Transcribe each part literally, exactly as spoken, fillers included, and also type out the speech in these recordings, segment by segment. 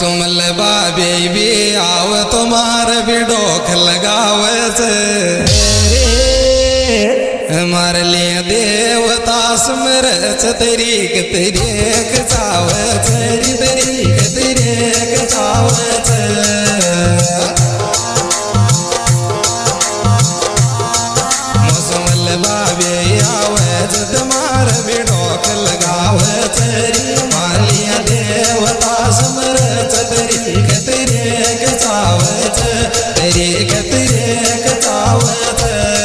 मौसम लबा बेबी आव तुम्हार भी डोख लगावत मार ले देवता सुमरच तरीक तरीक चावत तरीक तरीक चावत मौसम लबा बे आवत तुम्हार भी डोख लगावत मार ले देवता सुमरच तरीक तरीक चावत तरीक तरीक चावत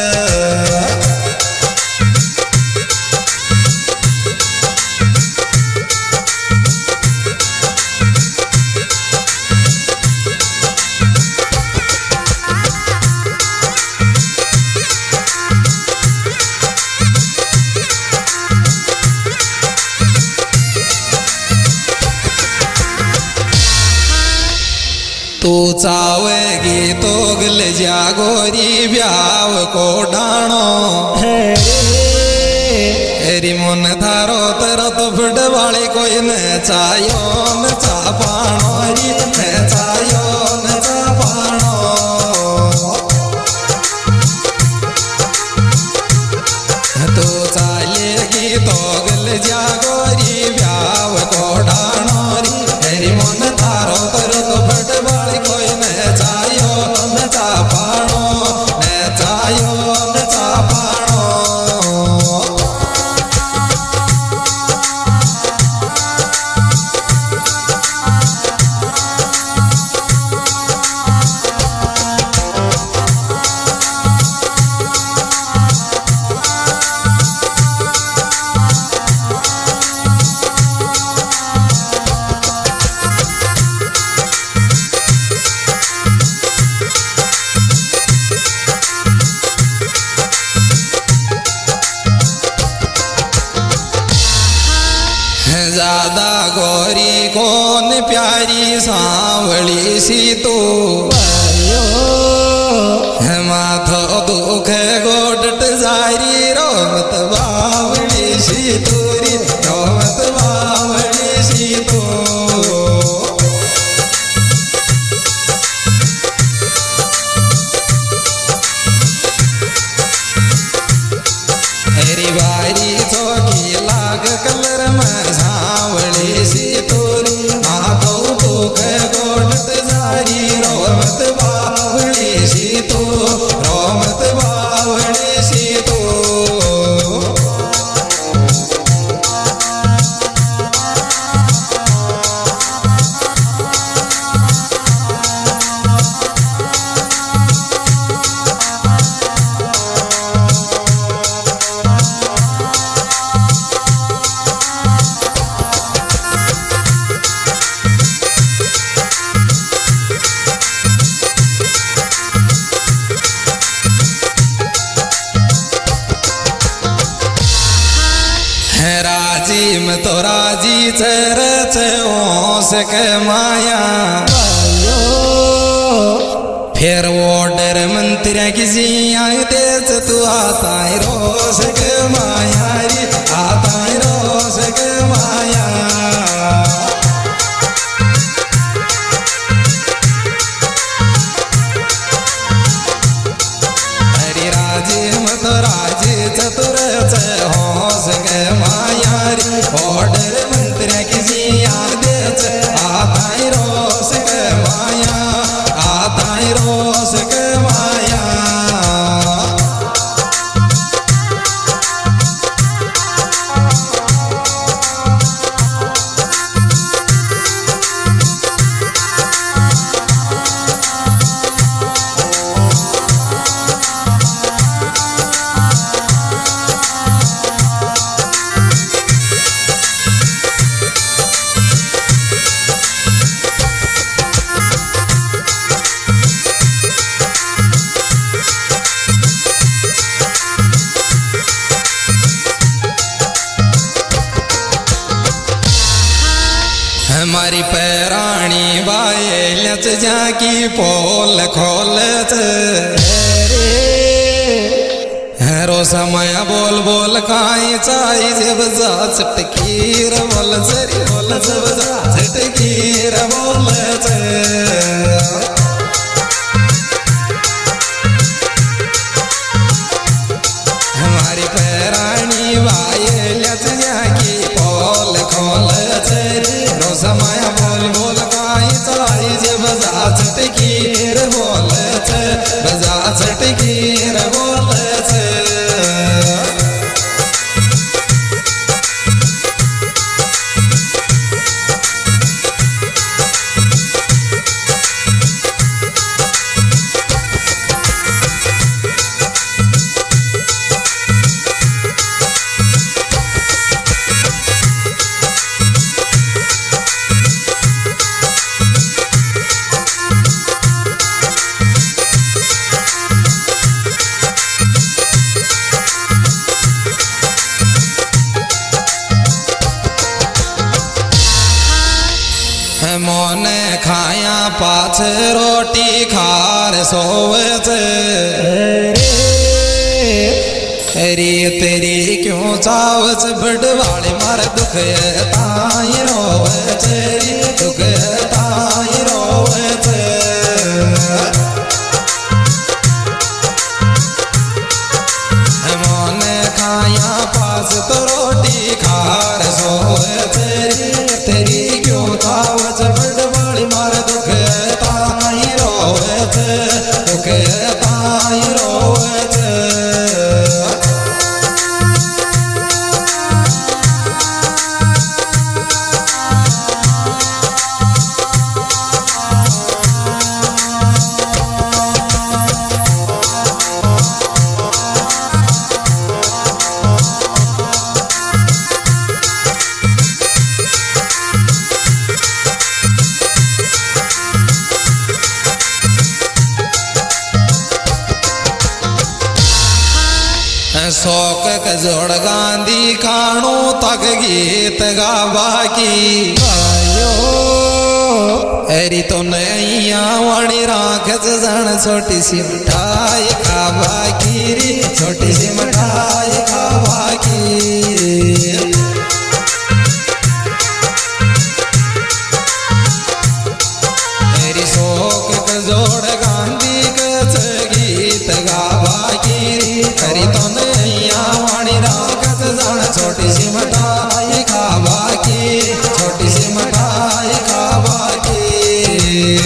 तू चावेगी तो गल जा गोरी ब्याव को डाणो हेरी मन थारो तेरा तो फुट वाले कोई न चायो न चा पाणो री न चायो न चा पाणो तू चालेगी तो गल जा गोरी ब्याव को डाणो री हेरी मन थारो तेरा तो फुट कोई न चायो न चा पाणो न चायो न चा पाणो ज्यादा गोरी कौन प्यारी सांवली सी तू माथो दुख गोडट जारी रोमत बावली सी तूरी रोमत बावली सी तू हरी बारी चौकी लाग कलर में सांवली सी तोरी माथो दुख गोडत जारी रोमत बावली सी तू रोमत बावली सी तू राजी में तो राजी चरच ओस के माया फिर ऑर्डर मंत्री किसी आए देच तू आता रोस के माया रे आता रोस के माया हरी राजी में तो राजी चतुर होस के माया रे ऑर्डर मंत्री किसी आदेश आता रोस के माया आता रोस के माया हमारी पैराणी बाए लच जाकी पोल खोलत रो समय बोल बोल काई चाई जब जा चटकीर बोल जरी बोल बोल से बजा झटकी रे बोल से हमारी पैरानी वायलच जाकी पोल खोल से रोज माया बोल बोल काई चलाई जे बजा झटकी रे बोल से बजा झटकी रे बोल से मोने खाया पाछ रोटी खार सोवच रे तेरी क्यों चावच बड़वाले मार दुख ताई रोवच रे दुख ताई रोवच मोने खाया पाछ तो रोटी खार सोवच रे तेरी क्यों चावच बड़वाले मार दुख ताई रोवच दुख ताई रोवच शौक कजोड़ गांधी खाणो तक गीत गावा की अरे तो नैया वाणी राख जन छोटी सी मिठाई खावा की रे छोटी सी मिठाई खावा की मेरी शौक कजोड़ गांधी कच गीत गावा की करी तो छोटी सी मिठाई खावा की छोटी सी मिठाई खावा की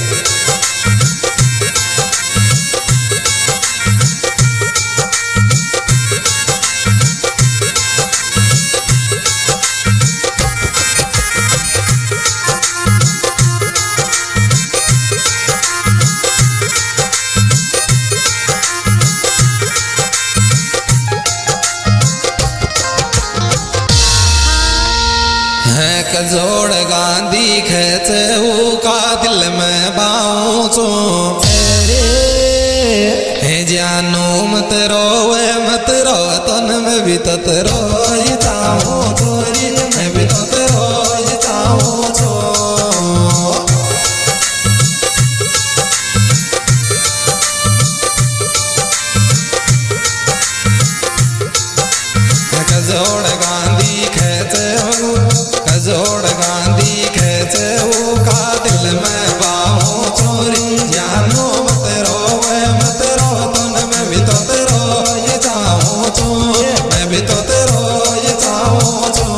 कजोड़ गांधी खेच का दिल में बाऊचो हे जानू मत रोवे मत रो तन में भी तत रोई चाहो चोरी मैं भी तत रोई चाहो छो कजोड़ गांधी खेच कजोड़ गांधी खेच का दिल में बाहों चोरी जानो मत रोवे मत रो तन मैं भी तो तेरो ये चाहूँ छो मैं भी तो तेरो ये चाहूँ छो।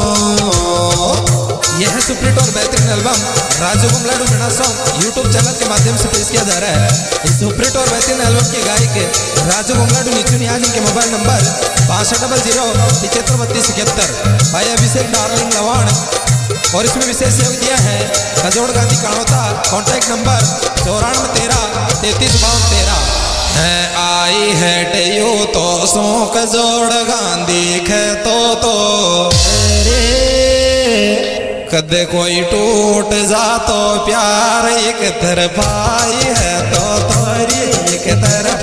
यह सुप्रीट और बेहतरीन album Raju Bumladu Meena song YouTube channel के माध्यम से पेश किया जा रहा है। इस सुप्रीट और बेहतरीन एल्बम के गायक राजू बुमलाडू नीचू आज इनके मोबाइल नंबर बासठ डबल जीरो पिछहत्तर बत्तीस इकहत्तर भाई अभिषेक डार्लिंग लवाण और इसमें विशेष सहयोग दिया है कजोड़ गांधी काणोता कॉन्टैक्ट नंबर चौरानवे तेरह तैतीस बावन तेरह है आई है टेयो तो सो कजोड़ गांधी खे तो तो कदे कोई टूट जा तो प्यार एक तरफाई है तो तोरी एक तरफ